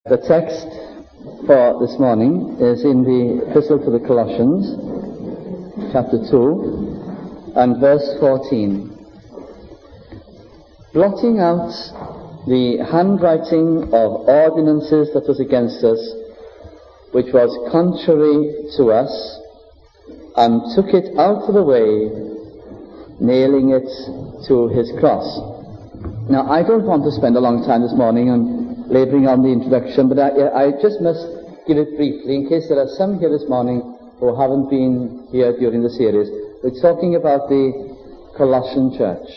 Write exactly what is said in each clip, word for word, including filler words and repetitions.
The text for this morning is in the Epistle to the Colossians, chapter two, and verse fourteen. Blotting out the handwriting of ordinances that was against us, which was contrary to us, and took it out of the way, nailing it to his cross. Now, I don't want to spend a long time this morning on labouring on the introduction, but I, I just must give it briefly in case there are some here this morning who haven't been here during the series. We're talking about the Colossian church.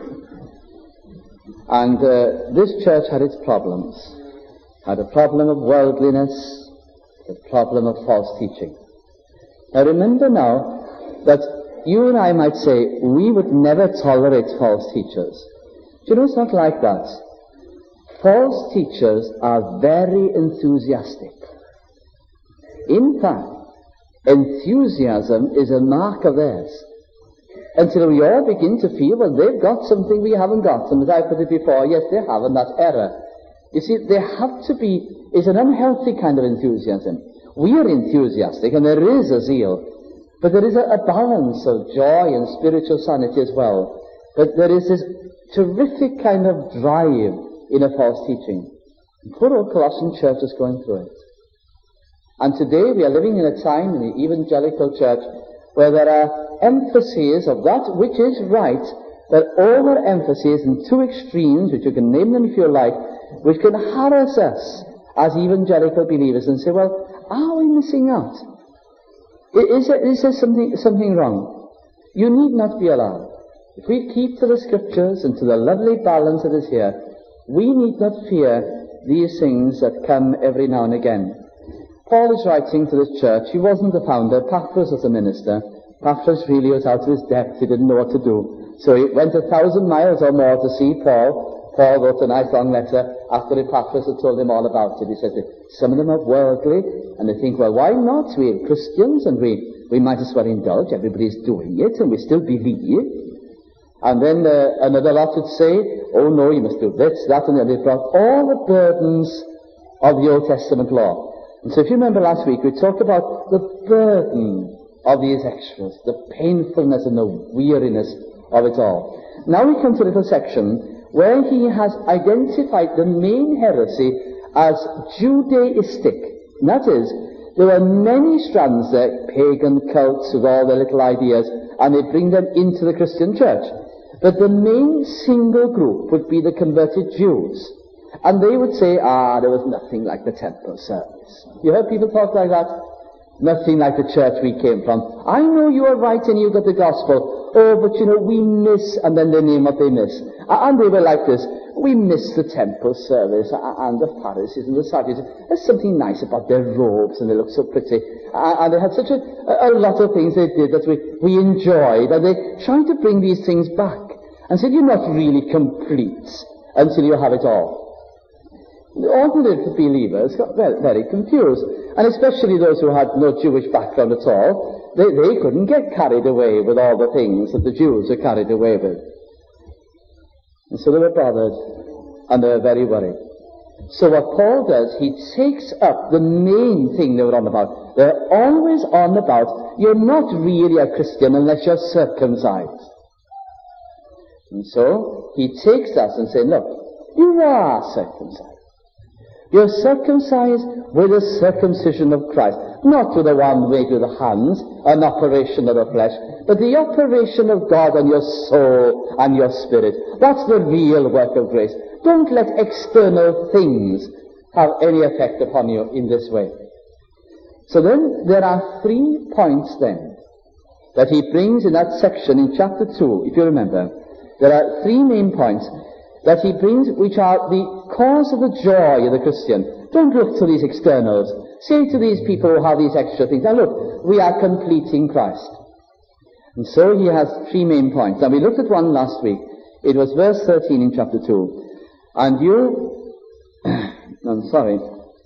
And uh, this church had its problems. Had a problem of worldliness, a problem of false teaching. Now remember now that you and I might say, we would never tolerate false teachers. Do you know, it's not like that. False teachers are very enthusiastic. In fact, enthusiasm is a mark of theirs. Until we all begin to feel, well, they've got something we haven't got. And as I put it before, yes, they have, and that's error. You see, they have to be, it's an unhealthy kind of enthusiasm. We are enthusiastic, and there is a zeal. But there is a, a balance of joy and spiritual sanity as well. But there is this terrific kind of drive in a false teaching. The poor old Colossian church is going through it. And today we are living in a time in the evangelical church where there are emphases of that which is right, but over-emphases in two extremes, which you can name them if you like, which can harass us as evangelical believers and say, well, are we missing out? Is there, is there something, something wrong? You need not be alarmed. If we keep to the scriptures and to the lovely balance that is here, we need not fear these things that come every now and again. Paul is writing to this church. He wasn't the founder. Epaphras was the minister. Epaphras really was out of his depth. He didn't know what to do. So he went a thousand miles or more to see Paul. Paul wrote a nice long letter after Epaphras had told him all about it. He said that some of them are worldly, and they think, well, why not? We're Christians, and we, we might as well indulge. Everybody's doing it, and we still believe. And then uh, another lot would say, oh no, you must do this, that, and the other. They brought all the burdens of the Old Testament law. And so if you remember last week, we talked about the burden of these extras, the painfulness and the weariness of it all. Now we come to a little section where he has identified the main heresy as Judaistic. And that is, there are many strands there, pagan cults with all their little ideas, and they bring them into the Christian church. But the main single group would be the converted Jews. And they would say, ah, there was nothing like the temple service. You heard people talk like that? Nothing like the church we came from. I know you are right and you got the gospel. Oh, but you know, we miss, and then they name what they miss. And they were like this. We miss the temple service and the Pharisees and the Sadducees. There's something nice about their robes, and they look so pretty. And they had such a, a lot of things they did that we, we enjoyed. And they tried to bring these things back and said, you're not really complete until you have it all. The ordinary believers got very, very confused, and especially those who had no Jewish background at all. They, they couldn't get carried away with all the things that the Jews are carried away with. And so they were bothered, and they were very worried. So what Paul does, he takes up the main thing they were on about. They're always on about, you're not really a Christian unless you're circumcised. And so he takes us and says, look, you are circumcised. You're circumcised with the circumcision of Christ, not with the one made with the hands, an operation of the flesh, but the operation of God on your soul and your spirit. That's the real work of grace. Don't let external things have any effect upon you in this way. So then there are three points then that he brings in that section in chapter two, if you remember. There are three main points that he brings, which are the cause of the joy of the Christian. Don't look to these externals. Say to these people who have these extra things, now look, we are completing Christ. And so he has three main points. Now we looked at one last week. It was verse thirteen in chapter two. And you, I'm sorry,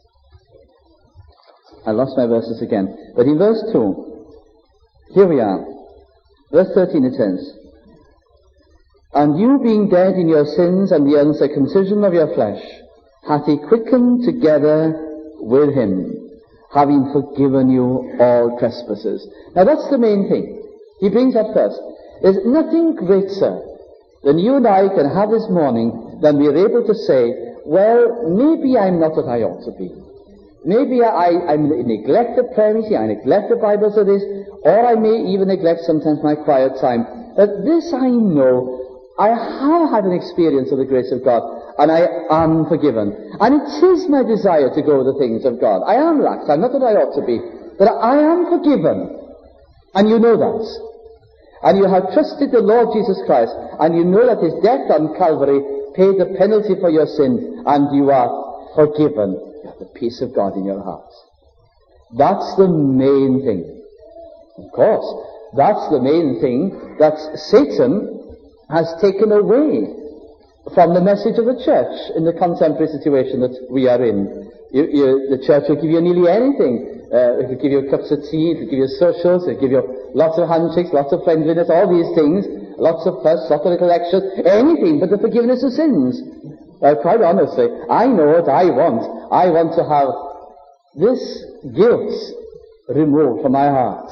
I lost my verses again. But in verse two, here we are. Verse thirteen it says, And you being dead in your sins and the uncircumcision of your flesh, hath he quickened together with him, having forgiven you all trespasses. Now that's the main thing. He brings that first. There's nothing greater than you and I can have this morning than we're able to say, well, maybe I'm not what I ought to be. Maybe I, I neglect the prayer meeting, I neglect the Bible studies, or I may even neglect sometimes my quiet time. But this I know, I have had an experience of the grace of God, and I am forgiven. And it is my desire to go with the things of God. I am lax, I'm not what I ought to be, but I am forgiven. And you know that. And you have trusted the Lord Jesus Christ, and you know that his death on Calvary paid the penalty for your sin, and you are forgiven. You have the peace of God in your heart. That's the main thing. Of course, that's the main thing that Satan has taken away from the message of the church in the contemporary situation that we are in. You, you, the church will give you nearly anything. Uh, it will give you cups of tea, it will give you socials, it will give you lots of handshakes, lots of friendliness, all these things, lots of fuss, lots of little extras, anything but the forgiveness of sins. Well, quite honestly, I know what I want. I want to have this guilt removed from my heart.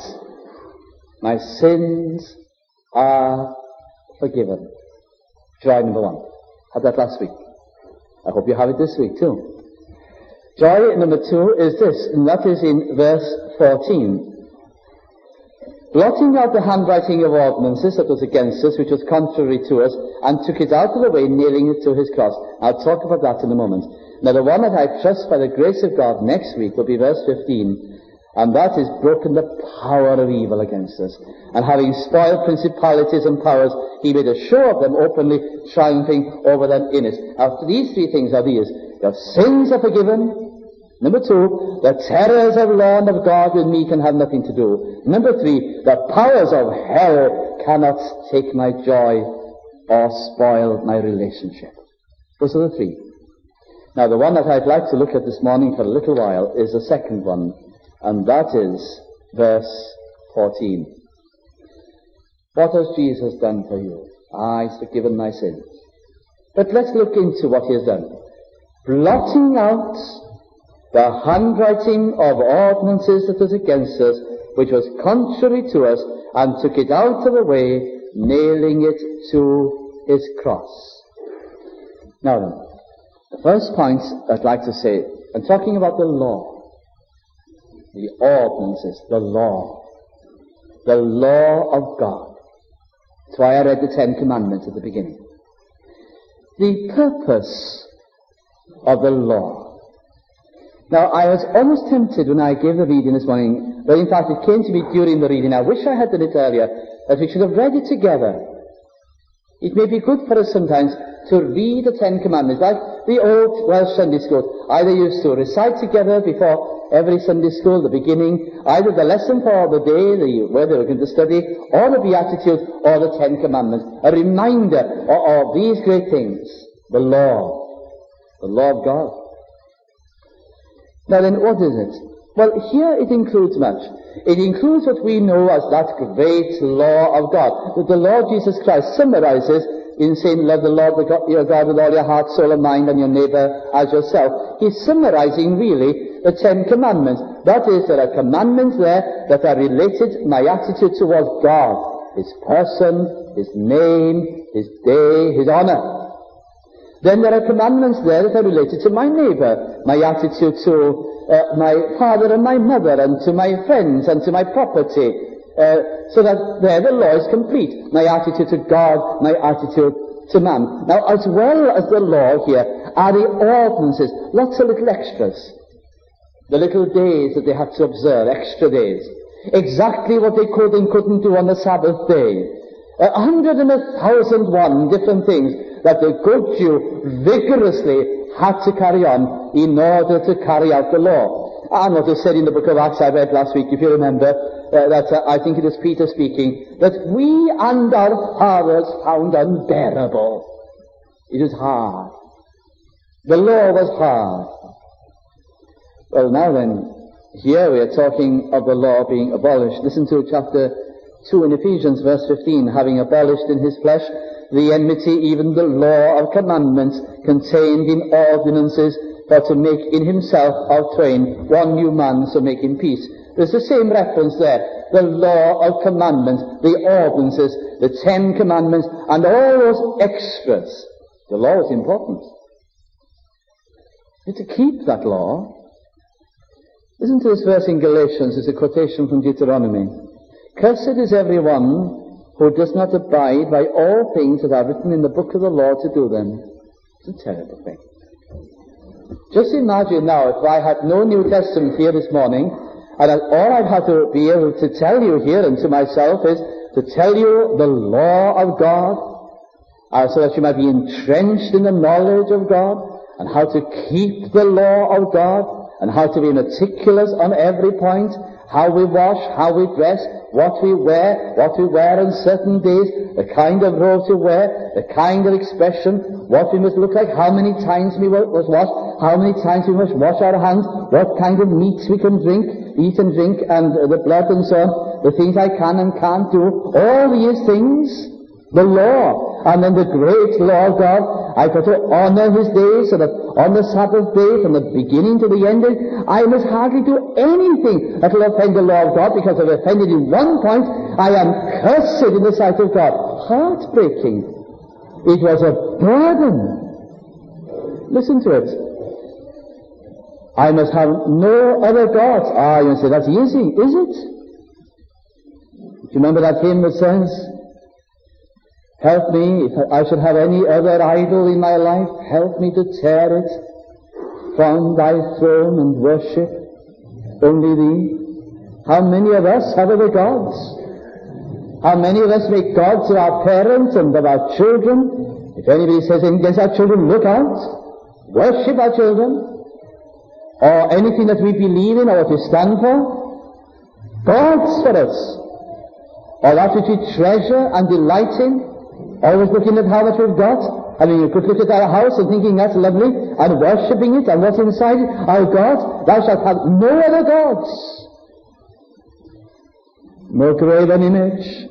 My sins are forgiven. Joy number one. Had that last week. I hope you have it this week too. Joy number two is this, and that is in verse fourteen. Blotting out the handwriting of ordinances that was against us, which was contrary to us, and took it out of the way, nailing it to his cross. I'll talk about that in a moment. Now the one that I trust by the grace of God next week will be verse fifteen, and that is broken the power of evil against us. And having spoiled principalities and powers, he made a show of them openly, triumphing over them in it. Now these three things are these. Your sins are forgiven. Number two, the terrors of law and of God with me can have nothing to do. Number three, the powers of hell cannot take my joy or spoil my relationship. Those are the three. Now the one that I'd like to look at this morning for a little while is the second one, and that is verse fourteen. What has Jesus done for you? Ah, he's forgiven my sins. But let's look into what he has done. Blotting out the handwriting of ordinances that was against us, which was contrary to us, and took it out of the way, nailing it to his cross. Now then, the first point I'd like to say, I'm talking about the law, the ordinances, the law, the law of God. That's why I read the Ten Commandments at the beginning. The purpose of the law. Now, I was almost tempted when I gave the reading this morning, but in fact it came to me during the reading. I wish I had done it earlier, that we should have read it together. It may be good for us sometimes to read the Ten Commandments, like the old Welsh Sunday school. Either used to recite together before every Sunday school, the beginning, either the lesson for the day, the, where they were going to study, or the Beatitudes, or the Ten Commandments. A reminder of, of these great things. The law. The law of God. Now then, what is it? Well, here it includes much. It includes what we know as that great law of God, that the Lord Jesus Christ summarizes in saying, love the Lord your God with all your heart, soul, and mind, and your neighbor as yourself. He's summarizing, really, the Ten Commandments. That is, there are commandments there that are related to my attitude towards God, his person, his name, his day, his honor. Then there are commandments there that are related to my neighbor, my attitude to uh, my father and my mother, and to my friends, and to my property, uh, so that there the law is complete. My attitude to God, my attitude to man. Now, as well as the law here are the ordinances, lots of little extras. The little days that they have to observe, extra days. Exactly what they could and couldn't do on the Sabbath day. A hundred and a thousand one different things that the good Jew vigorously had to carry on in order to carry out the law. And what is said in the book of Acts I read last week, if you remember, uh, that uh, I think it is Peter speaking, that we and our fathers found unbearable. It is hard. The law was hard. Well, now then, here we are talking of the law being abolished. Listen to chapter two in Ephesians, verse fifteen, having abolished in his flesh the enmity, even the law of commandments contained in ordinances, for to make in himself of twain one new man, so making peace. There's the same reference there. The law of commandments, the ordinances, the Ten Commandments, and all those extras. The law is important. You're to keep that law. Listen to this verse in Galatians. It's a quotation from Deuteronomy. Cursed is everyone who does not abide by all things that are written in the book of the law to do them. It's a terrible thing. Just imagine now if I had no New Testament here this morning, and all I'd have to be able to tell you here and to myself is to tell you the law of God, uh, so that you might be entrenched in the knowledge of God, and how to keep the law of God, and how to be meticulous on every point, how we wash, how we dress, what we wear, what we wear on certain days, the kind of robes we wear, the kind of expression, what we must look like, how many times we must wash, how many times we must wash our hands, what kind of meats we can drink, eat and drink, and uh, the blood and so on, the things I can and can't do, all these things, the law, and then the great law of God. I've got to honor his days, so that on the Sabbath day, from the beginning to the end, I must hardly do anything that will offend the law of God, because I've offended in one point, I am cursed in the sight of God. Heartbreaking. It was a burden. Listen to it. I must have no other gods. Ah, you say, that's easy, is it? Do you remember that hymn that says, help me, if I should have any other idol in my life, help me to tear it from thy throne and worship only thee. How many of us have other gods? How many of us make gods of our parents and of our children? If anybody says anything against our children, look out. Worship our children. Or anything that we believe in or what we stand for. Gods for us. Or that which we treasure and delight in. Always looking at how much we've got. I mean, you could look at our house and thinking that's lovely, and worshipping it, and what's inside it. Our God, thou shalt have no other gods. No graven image.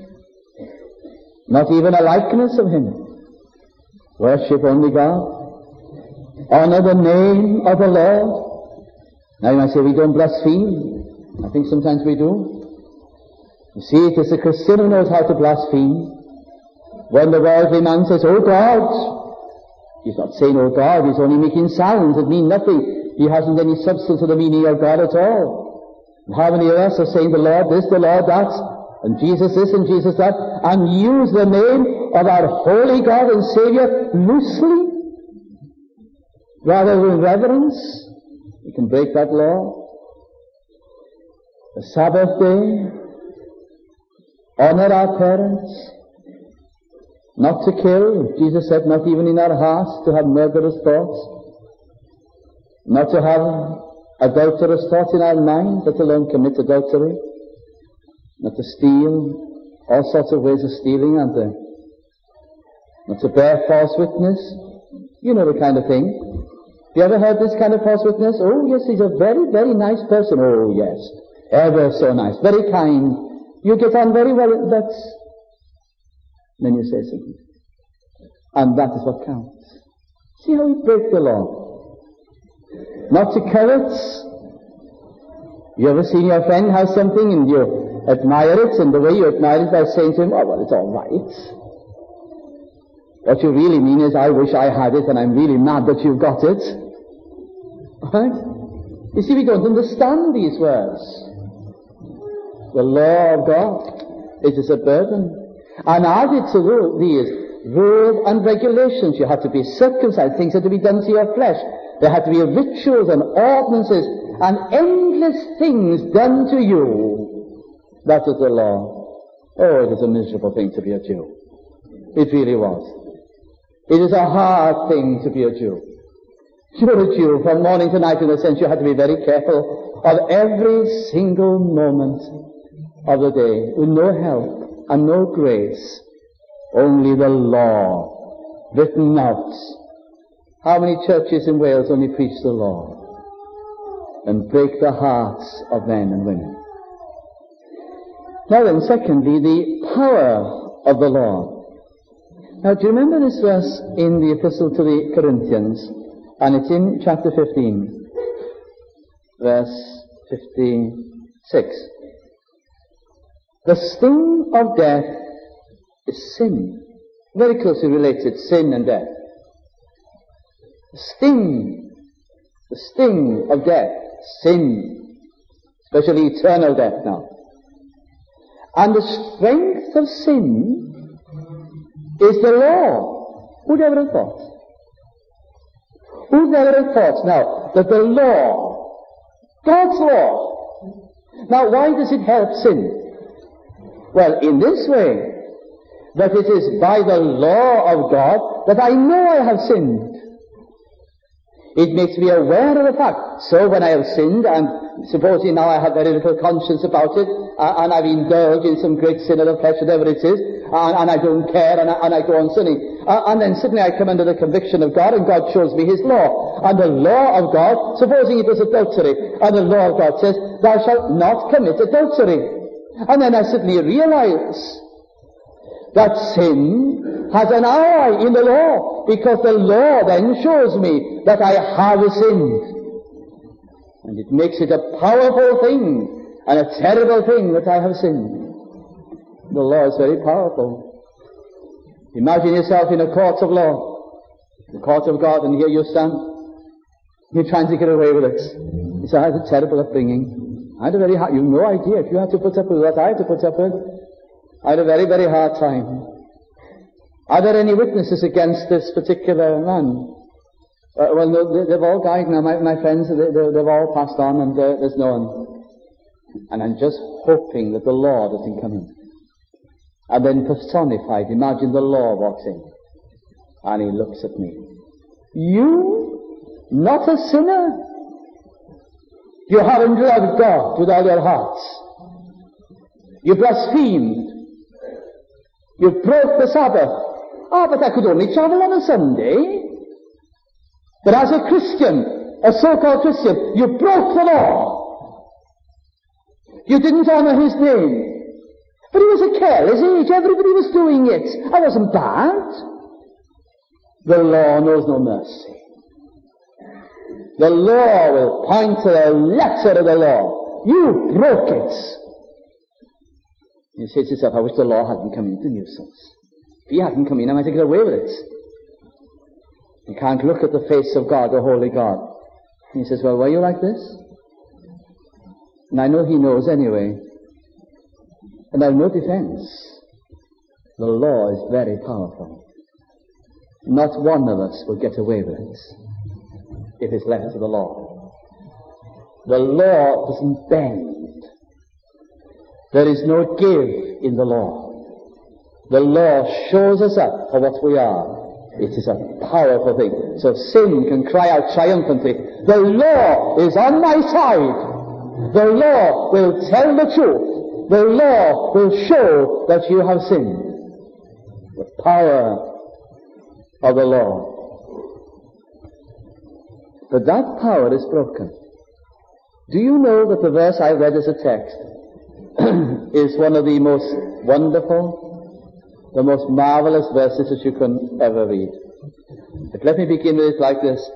Not even a likeness of him. Worship only God. Honor the name of the Lord. Now you might say, we don't blaspheme. I think sometimes we do. You see, it is a Christian who knows how to blaspheme. When the worldly man says, oh God, he's not saying, oh God, he's only making sounds that mean nothing. He hasn't any substance of the meaning of God at all. And how many of us are saying the Lord this, the Lord that, and Jesus this and Jesus that, and use the name of our holy God and Savior loosely, rather than reverence? We can break that law. The Sabbath day, honor our parents, not to kill. Jesus said, not even in our hearts to have murderous thoughts, not to have adulterous thoughts in our mind, let alone commit adultery, not to steal. All sorts of ways of stealing, aren't there? Not to bear false witness. You know the kind of thing. Have you ever heard this kind of false witness? Oh, yes, he's a very, very nice person. Oh, yes, ever so nice, very kind. You get on very well, but then you say something. And that is what counts. See how we break the law. Not to covet. You ever seen your friend have something and you admire it, and the way you admire it by saying to him, oh, well, it's all right. What you really mean is, I wish I had it and I'm really mad that you've got it. Right? You see, we don't understand these words. The law of God, it is a burden. And added to these rules and regulations, you had to be circumcised, things had to be done to your flesh. There had to be rituals and ordinances and endless things done to you. That is the law. Oh, it is a miserable thing to be a Jew. It really was. It is a hard thing to be a Jew. You're a Jew from morning to night, in the sense you have to be very careful of every single moment of the day, with no help and no grace, only the law written out. How many churches in Wales only preach the law and break the hearts of men and women? Now then, secondly, the power of the law. Now, do you remember this verse in the Epistle to the Corinthians? And it's in chapter fifteen, verse fifty-six. The sting of death is sin. Very closely related, sin and death. The sting, the sting of death, sin, especially eternal death now. And the strength of sin is the law. Who'd ever have thought? Who'd ever have thought now that the law, God's law, now why does it help sin? Well, in this way, that it is by the law of God that I know I have sinned. It makes me aware of the fact. So when I have sinned, and supposing now I have very little conscience about it, uh, and I've indulged in some great sin of the flesh, whatever it is, and, and I don't care, and I, and I go on sinning, uh, and then suddenly I come under the conviction of God, and God shows me His law. And the law of God, supposing it was adultery, and the law of God says, thou shalt not commit adultery. And then I suddenly realize that sin has an ally in the law, because the law then shows me that I have sinned. And it makes it a powerful thing, and a terrible thing that I have sinned. The law is very powerful. Imagine yourself in a court of law, the court of God, and here you stand. You're trying to get away with it. You say, I had a terrible upbringing. I had a very hard, you've no idea. If you had to put up with what I had to put up with, I had a very, very hard time. Are there any witnesses against this particular man? Uh, well, no, they, they've all died now. My, my friends, they, they, they've all passed on, and uh, there's no one. And I'm just hoping that the law doesn't come in. And then personified, imagine the law walks in. And he looks at me. You? Not a sinner? You haven't loved God with all your hearts. You blasphemed. You broke the Sabbath. Ah, but I could only travel on a Sunday. But as a Christian, a so-called Christian, you broke the law. You didn't honor His name. But he was a careless age. Everybody was doing it. I wasn't bad. The law knows no mercy. The law will point to the letter of the law. You broke it. You say to yourself, I wish the law hadn't come into nuisance. If he hadn't come in, I might have got away with it. You can't look at the face of God, the holy God. And he says, well, were you like this? And I know he knows anyway. And I have no defense. The law is very powerful. Not one of us will get away with it if it's left to the law. The law doesn't bend. There is no give in the law. The law shows us up for what we are. It is a powerful thing. So sin can cry out triumphantly, the law is on my side. The law will tell the truth. The law will show that you have sinned. The power of the law. But that power is broken. Do you know that the verse I read as a text is one of the most wonderful, the most marvelous verses that you can ever read? But let me begin with it like this.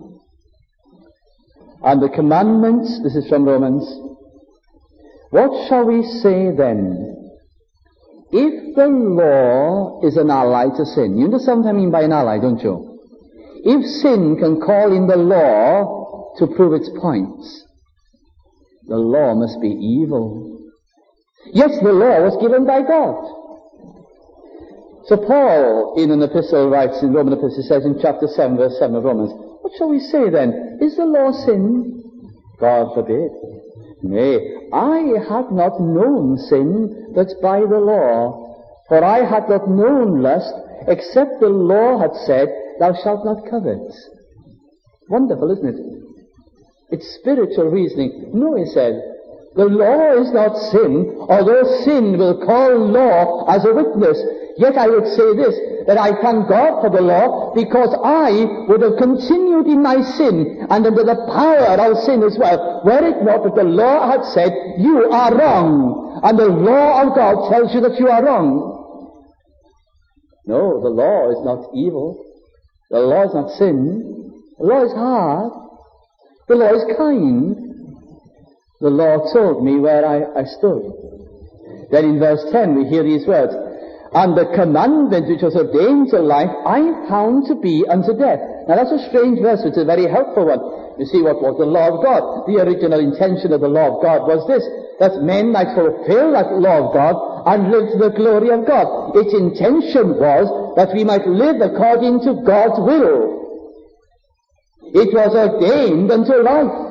And the commandments, this is from Romans, what shall we say then? If the law is an ally to sin, you understand what I mean by an ally, don't you? If sin can call in the law to prove its points, the law must be evil. Yes, the law was given by God. So Paul, in an epistle, writes in Roman epistle, says in chapter seven, verse seven of Romans, what shall we say then? Is the law sin? God forbid. Nay, I had not known sin but by the law, for I had not known lust, except the law had said, thou shalt not covet. Wonderful, isn't it? It's spiritual reasoning. No, he said, the law is not sin, although sin will call law as a witness. Yet I would say this, that I thank God for the law, because I would have continued in my sin and under the power of sin as well, were it not that the law had said, you are wrong, and the law of God tells you that you are wrong. No, the law is not evil. The law is not sin. The law is hard. The law is kind. The law told me where I, I stood. Then in verse ten we hear these words, and the commandment which was ordained to life I found to be unto death. Now that's a strange verse, it's a very helpful one. You see what was the law of God? The original intention of the law of God was this, that men might fulfill that law of God and live to the glory of God. Its intention was that we might live according to God's will. It was ordained unto life.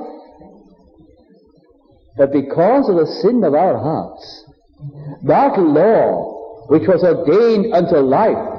But because of the sin of our hearts, that law which was ordained unto life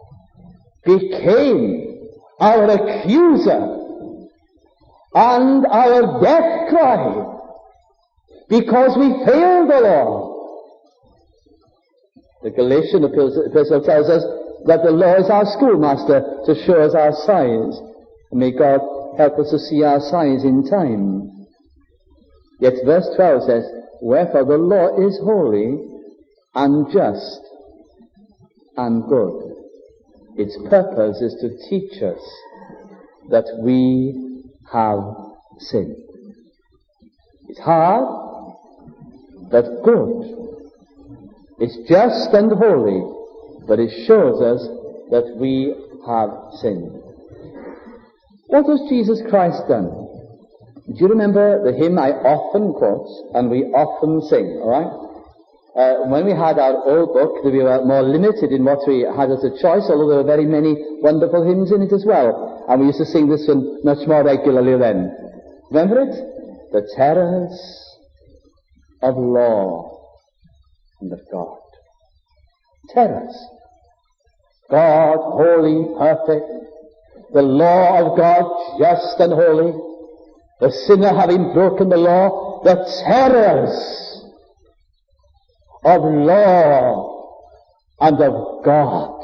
became our accuser and our death cry, because we failed the law. The Galatian epistle tells us that the law is our schoolmaster to show us our signs. And may God help us to see our signs in time. Yet verse twelve says, wherefore the law is holy and just and good. Its purpose is to teach us that we have sinned. It's hard, but good. It's just and holy, but it shows us that we have sinned. What has Jesus Christ done? Do you remember the hymn I often quote and we often sing, all right? Uh, when we had our old book, we were more limited in what we had as a choice, although there were very many wonderful hymns in it as well. And we used to sing this one much more regularly then. Remember it? The terrors of law and of God. Terrors. God, holy, perfect. The law of God, just and holy. The sinner having broken the law. The terrors of law and of God.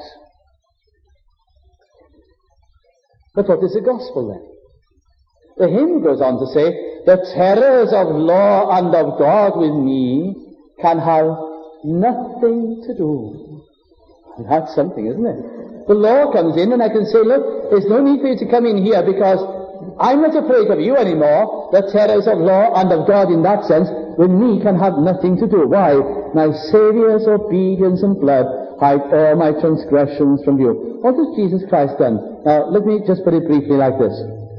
But what is the gospel then? The hymn goes on to say, the terrors of law and of God with me can have nothing to do. That's something, isn't it? The law comes in and I can say, look, there's no need for you to come in here because I'm not afraid of you anymore. The terrors of law and of God in that sense with me can have nothing to do. Why? My Saviour's obedience and blood hide all my transgressions from you. What has Jesus Christ done? Now, let me just put it briefly like this.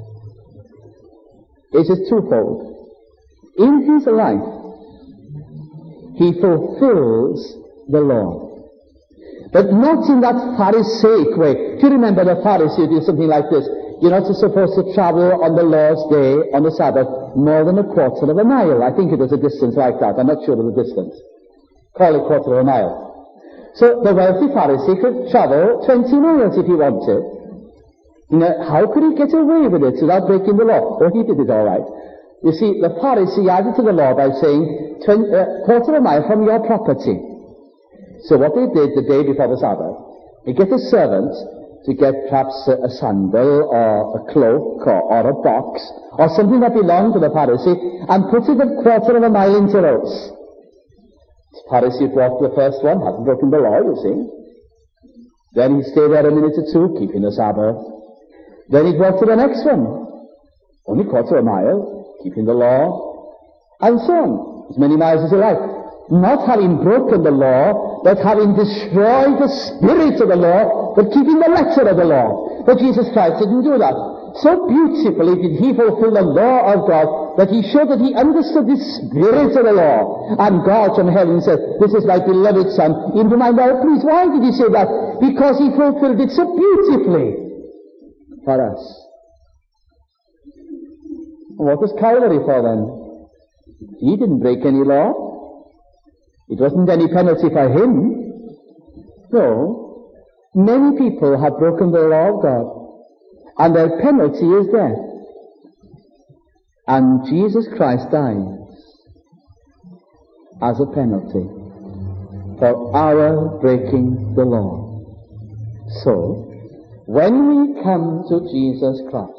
It is twofold. In his life, he fulfills the law. But not in that Pharisaic way. Do you remember the Pharisee did something like this? You're not supposed to travel on the Lord's day, on the Sabbath, more than a quarter of a mile. I think it was a distance like that. I'm not sure of the distance. Call it quarter of a mile. So the wealthy Pharisee could travel twenty miles if he wanted. You know, how could he get away with it without breaking the law? Oh, he did it all right. You see, the Pharisee added to the law by saying, twenty, uh, quarter of a mile from your property. So what they did the day before the Sabbath, they get a servant to get perhaps a, a sandal or a cloak or, or a box or something that belonged to the Pharisee and put it a quarter of a mile into those. The Pharisee brought the first one, hadn't broken the law, you see. Then he stayed there a minute or two, keeping the Sabbath. Then he brought to the next one, only quarter of a mile, keeping the law, and so on, as many miles as he liked. Not having broken the law, but having destroyed the spirit of the law, but keeping the letter of the law. But Jesus Christ didn't do that. So beautifully did he fulfill the law of God, that he showed that he understood the spirit of the law. And God from heaven said, this is my beloved Son, in whom I am well pleased. Why did he say that? Because he fulfilled it so beautifully for us. What was Calvary for then? He didn't break any law. It wasn't any penalty for him. No. Many people have broken the law of God, and their penalty is death. And Jesus Christ dies as a penalty for our breaking the law. So, when we come to Jesus Christ,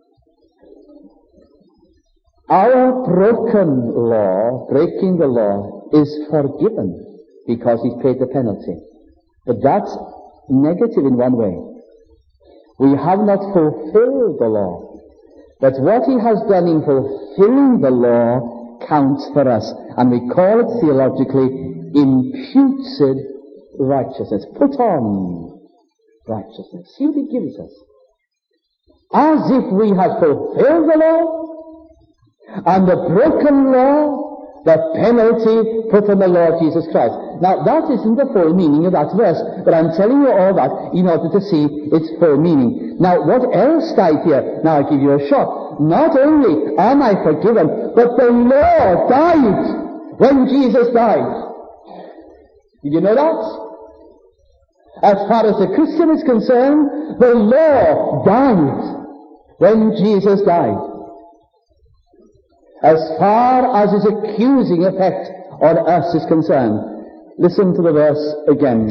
our broken law, breaking the law, is forgiven because he's paid the penalty. But that's negative in one way. We have not fulfilled the law, but what he has done in fulfilling the law counts for us, and we call it theologically imputed righteousness. Put on righteousness. See what he gives us. As if we had fulfilled the law, and the broken law, the penalty put on the Lord Jesus Christ. Now, that isn't the full meaning of that verse, but I'm telling you all that in order to see its full meaning. Now, what else died here? Now, I'll give you a shot. Not only am I forgiven, but the law died when Jesus died. Did you know that? As far as the Christian is concerned, the law died when Jesus died. As far as its accusing effect on us is concerned. Listen to the verse again.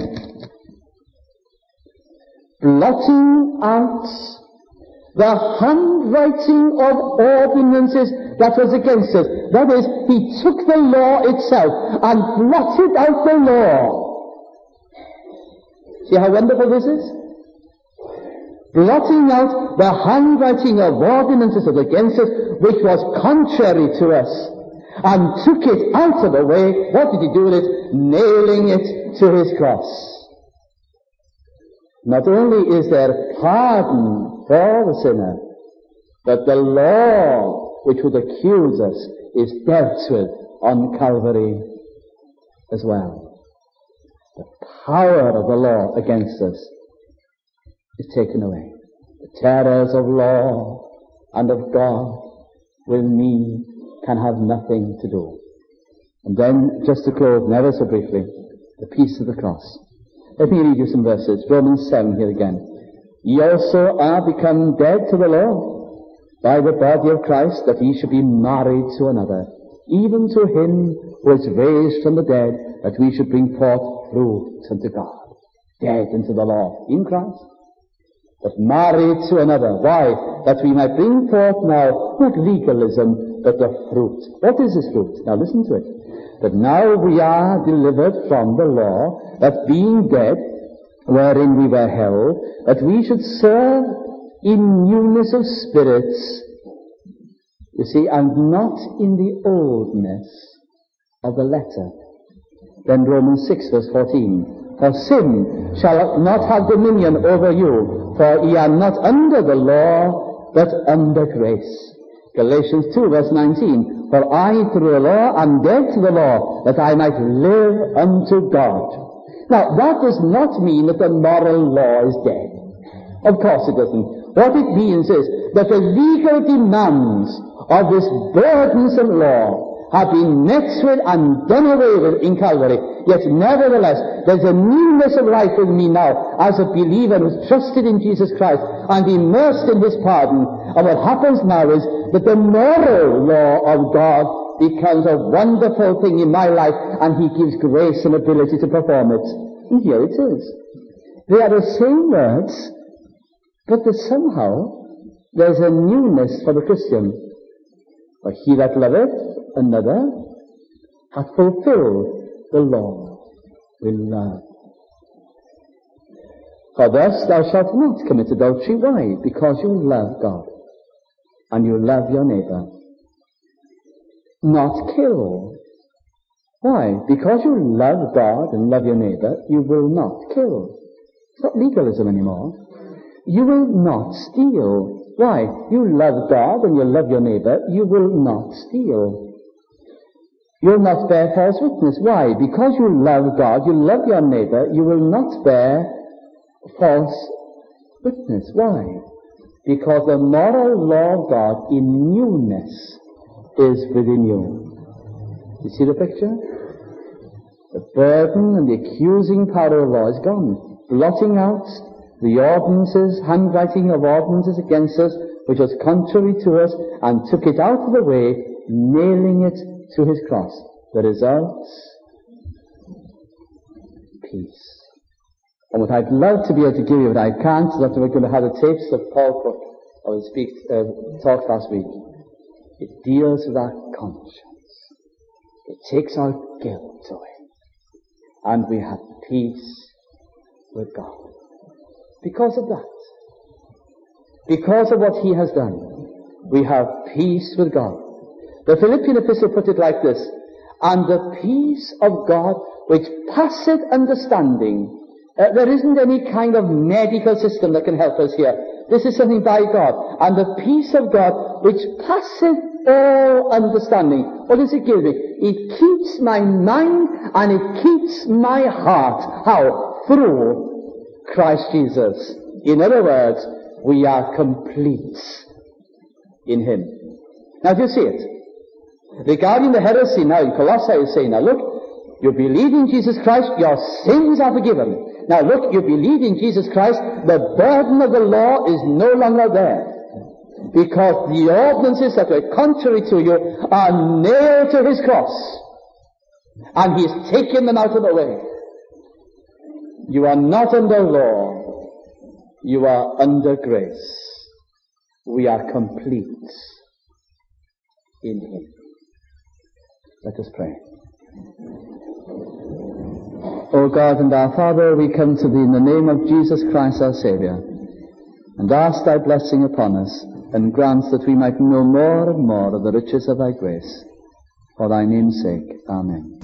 Blotting out the handwriting of ordinances that was against us. That is, he took the law itself and blotted out the law. See how wonderful this is? Blotting out the handwriting of ordinances that was against us, which was contrary to us, and took it out of the way. What did he do with it? Nailing it to his cross. Not only is there pardon for the sinner, but the law which would accuse us is dealt with on Calvary as well. The power of the law against us is taken away. The terrors of law and of God with me can have nothing to do. And then, just to close never so briefly, the peace of the cross. Let me read you some verses. Romans seven here again. Ye also are become dead to the law by the body of Christ, that ye should be married to another, even to him who is raised from the dead, that we should bring forth fruit unto God. Dead unto the law in Christ, but married to another. Why? That we might bring forth now, not legalism, but the fruit. What is this fruit? Now listen to it. That now we are delivered from the law, that being dead, wherein we were held, that we should serve in newness of spirits, you see, and not in the oldness of the letter. Then Romans six verse fourteen. For sin shall not have dominion over you, for ye are not under the law, but under grace. Galatians two verse nineteen. For I through the law am dead to the law, that I might live unto God. Now, that does not mean that the moral law is dead. Of course it doesn't. What it means is that the legal demands of this burdensome law have been met with and done away with in Calvary. Yet nevertheless, there's a newness of life in me now as a believer who's trusted in Jesus Christ and immersed in his pardon. And what happens now is that the moral law of God becomes a wonderful thing in my life, and he gives grace and ability to perform it. And here it is. They are the same words, but that somehow there's a newness for the Christian. For he that loveth another hath fulfilled the law with love. For thus thou shalt not commit adultery. Why? Because you love God and you love your neighbor. Not kill. Why? Because you love God and love your neighbor, you will not kill. It's not legalism anymore. You will not steal. Why? You love God and you love your neighbor, you will not steal. You'll not bear false witness. Why? Because you love God, you love your neighbor, you will not bear false witness. Why? Because the moral law of God in newness is within you. You see the picture? The burden and the accusing power of the law is gone, blotting out the ordinances, handwriting of ordinances against us, which was contrary to us, and took it out of the way, nailing it to his cross. The result? Peace. And what I'd love to be able to give you, but I can't, so that we're going to have the tapes of Paul Cook, or speak, uh, talk last week. It deals with our conscience. It takes our guilt away. And we have peace with God. Because of that. Because of what he has done. We have peace with God. The Philippian epistle put it like this, and the peace of God which passeth understanding. Uh, there isn't any kind of medical system that can help us here. This is something by God. And the peace of God which passeth all understanding. What does it give me? It keeps my mind and it keeps my heart. How? Through Christ Jesus. In other words, we are complete in him. Now do you see it? Regarding the heresy now in Colossae is saying, now look, you believe in Jesus Christ, your sins are forgiven. Now look, you believe in Jesus Christ, the burden of the law is no longer there. Because the ordinances that were contrary to you are nailed to his cross. And he has taken them out of the way. You are not under law. You are under grace. We are complete in him. Let us pray. O God and our Father, we come to thee in the name of Jesus Christ our Saviour, and ask thy blessing upon us, and grant that we might know more and more of the riches of thy grace. For thy name's sake. Amen.